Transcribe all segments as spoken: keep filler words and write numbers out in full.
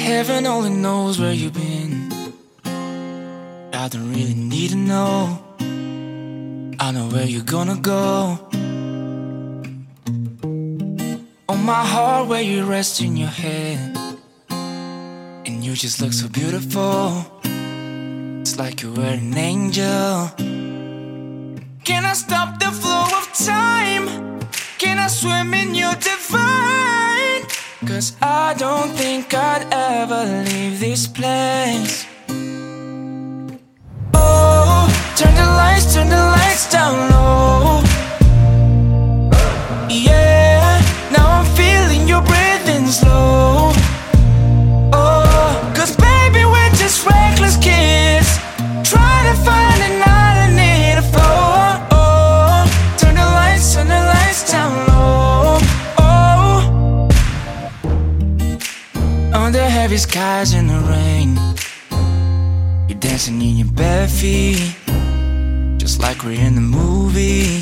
Heaven only knows where you've been. I don't really need to know. I know where you're gonna go. On my heart where you rest in your head, and you just look so beautiful. It's like you were an angel. Can I stop the flow of time? Can I swim in your divine? Cause I don't think I'd ever leave this place. Oh, turn the lights, turn the lights down low. Yeah, now I'm feeling your breathing slow. Oh, cause baby we're just reckless kids, trying to find an island in a flow. Oh, turn the lights, turn the lights down low. Oh, under heavy skies in the rain, you're dancing in your bare feet, just like we're in the movie.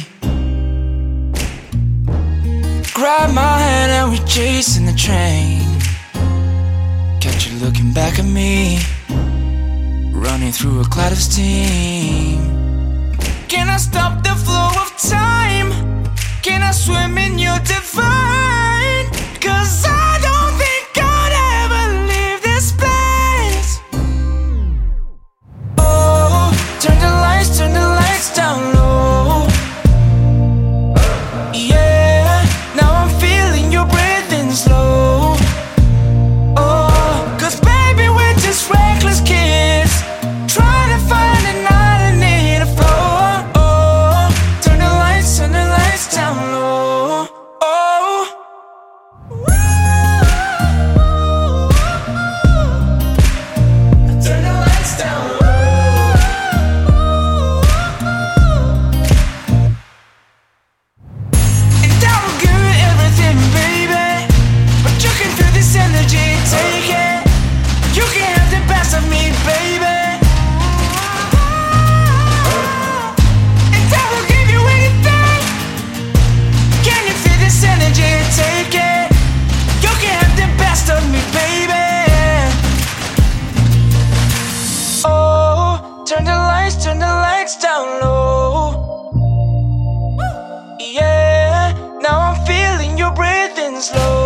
Grab my hand and we're chasing the train. Catch you looking back at me, running through a cloud of steam. Can I stop the flow of time? Can I swim in your divine? Cause I don't think I'd ever leave this place. Oh, turn the lights, turn the lights down low. Yeah, now I'm feeling your breathing slow. Oh, cause baby we're just reckless kids, trying to find an island in a flow. Oh, turn the lights, turn the lights down low. Oh, turn the lights down low. And I will give you everything, baby, but you can feel this energy, take it. You can have the best of me, baby. And I will give you anything. Can you feel this energy, take it. You can have the best of me, baby. Oh, turn the lights, turn the lights down low. Yeah, now I'm feeling your breathing slow.